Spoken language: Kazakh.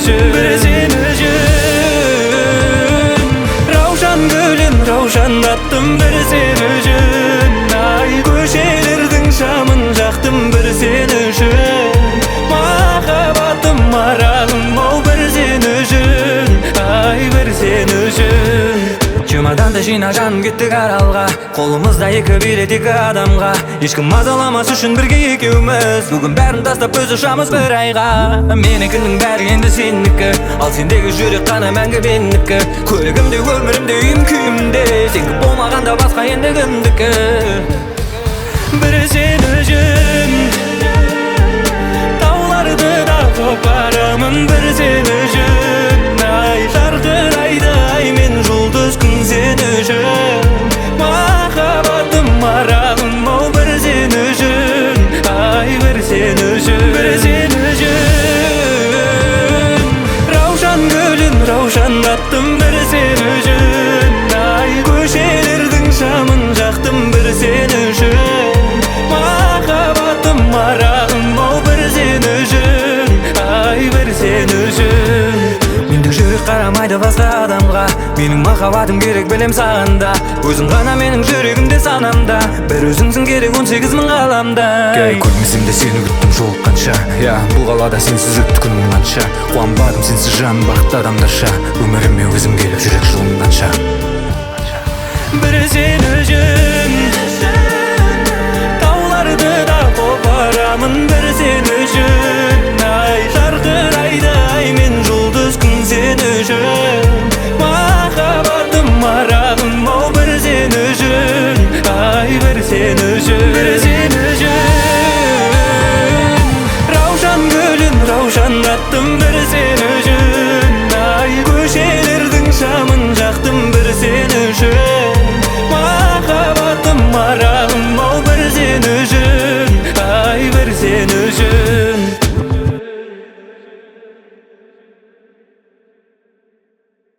üçün, bir sen üçün. Ravşan gülün, ravşan attım bir sen üçün. Ay köşelerdin şamın jaktım bir sen üçün. Mahabatım maralım o bir sen üçün. Ay bir sen üçün. Чемодан жинажан кеттік аралға, қолымызда екі билет екі адамға. Ешкім мазаламас үшін бірге екеуміз, бүгін бәрін тастап көз ашамыз бір айға. Менікінің бәрі енді сенікі, ал сендегі жүрек қана мәңгі менікі. Көлігімде, өмірімде, үйім күйімде, сенікі болмағанда басқа енді кімдікі. Бір сен үшін тауларды да қопарамын, бір сен үшін. Ай жарқырайды ай мен жұлдыз күн сен үшін. Махаббатым маралым ау бір сен үшін. Ай бір сен үшін, бір сен үшін. Раушан гүлін раушан аттым бір сен үшін. Ай көшелердің шамын жақтым бір сен үшін. Махаббатым маралым ау бір сен үшін. Ай бір сен үшін. Мендік жүрек қарамайды басқа адамға, менің махаббатым керек білем сағанда. Өзің ғана менің жүрегімде санамда, бір өзіңсің керек 18 мың ғаламда. Көрмесем де сені күттім жолыққанша, бұл қалада сенсіз өтті күнім қанша. Қуанбадым сенсіз жан бақытты адамдарша, өміріме өзім келіп жүрек жылынғанша. Бір сен үшін тауларды да қопарамын, бір сен үшін. Ай жарқырайды ай мен жұлдыз күн сен үшін. Махаббатым маралым ау бір сен үшін. Ай бір сен үшін.